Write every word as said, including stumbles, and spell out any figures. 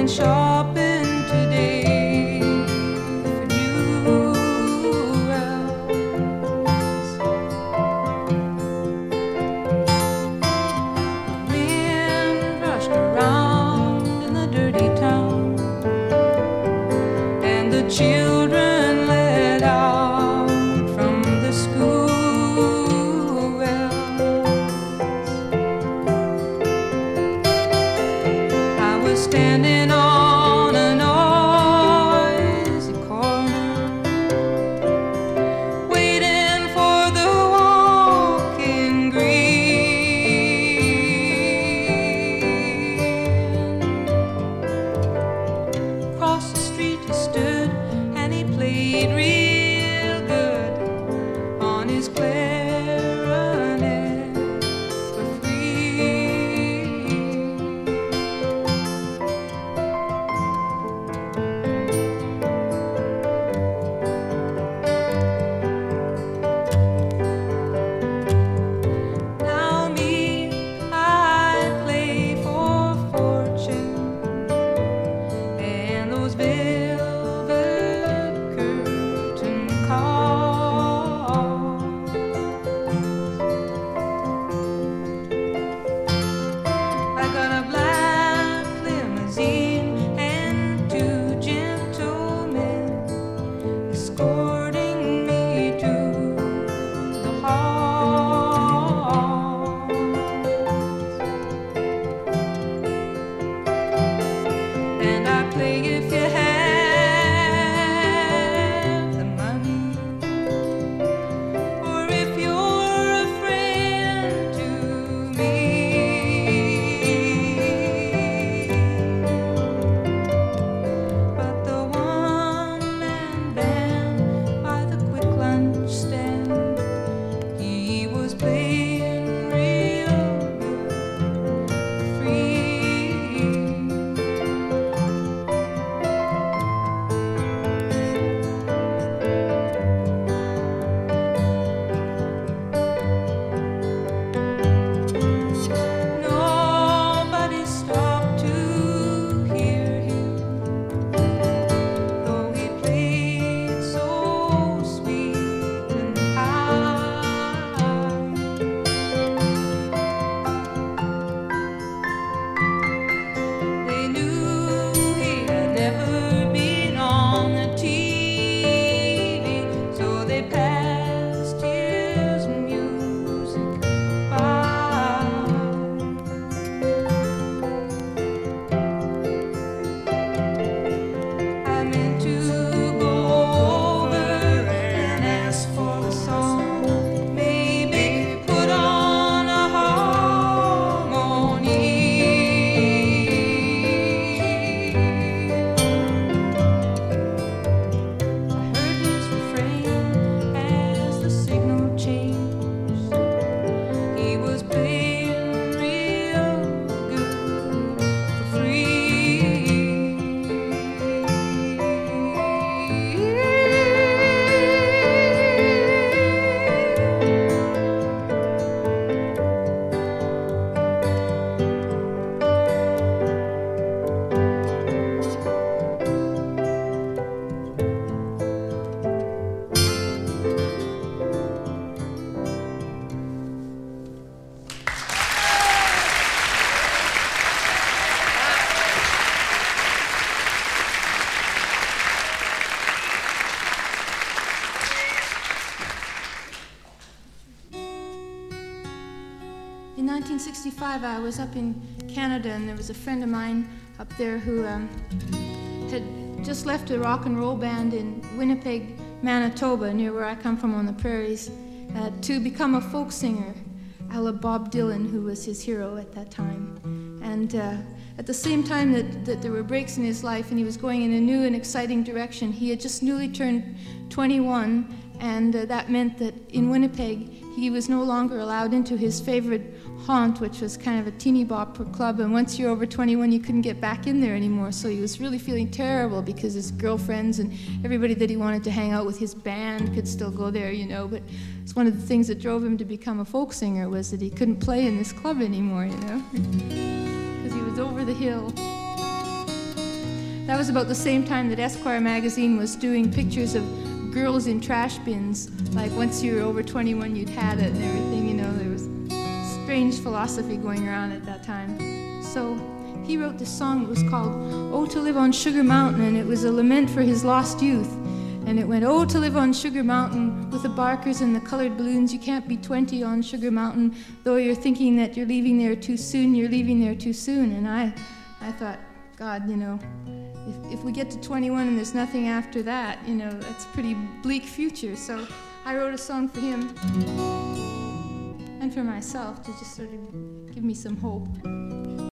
went shopping today for jewels. Wind rushed around in the dirty town, and the children let out from the school wells. I was standing on a noisy corner, waiting for the walking green. Across the street he stood, and he played real good on his clarinet for free. Now me, I play for fortune and those velvet curtain calls. I got a black limousine and two gentlemen escorting me to the halls. And I play if you have the money, or if you're a friend to me. But the one-man band by the quick lunch stand, he was playing real good for free. Nobody stopped to hear him, though he played so sweet and high. They knew he had never been on the T V, so they passed his music by. I meant to go over and ask for a song, maybe put on a harmony. I heard his refrain as the signal changed. He was playing real good for free. In nineteen sixty-five, I was up in Canada, and there was a friend of mine up there who um, had just left a rock and roll band in Winnipeg, Manitoba, near where I come from on the prairies, uh, to become a folk singer, a la Bob Dylan, who was his hero at that time. And uh, at the same time that, that there were breaks in his life and he was going in a new and exciting direction, he had just newly turned twenty-one, and uh, that meant that in Winnipeg he was no longer allowed into his favorite haunt, which was kind of a teeny bopper club, and once you're over twenty-one you couldn't get back in there anymore, so he was really feeling terrible because his girlfriends and everybody that he wanted to hang out with, his band, could still go there, you know, but it's one of the things that drove him to become a folk singer was that he couldn't play in this club anymore, you know, because he was over the hill. that was about the same time that Esquire magazine was doing pictures of girls in trash bins. Like once you were over twenty-one, you'd had it and everything, you know. There was strange philosophy going around at that time. So he wrote this song that was called "Oh, to Live on Sugar Mountain," and it was a lament for his lost youth. And it went, "Oh, to live on Sugar Mountain with the barkers and the colored balloons. You can't be twenty on Sugar Mountain, though you're thinking that you're leaving there too soon. You're leaving there too soon." And I, I thought, God, you know, if, if we get to twenty-one and there's nothing after that, you know, that's a pretty bleak future. So I wrote a song for him and for myself to just sort of give me some hope.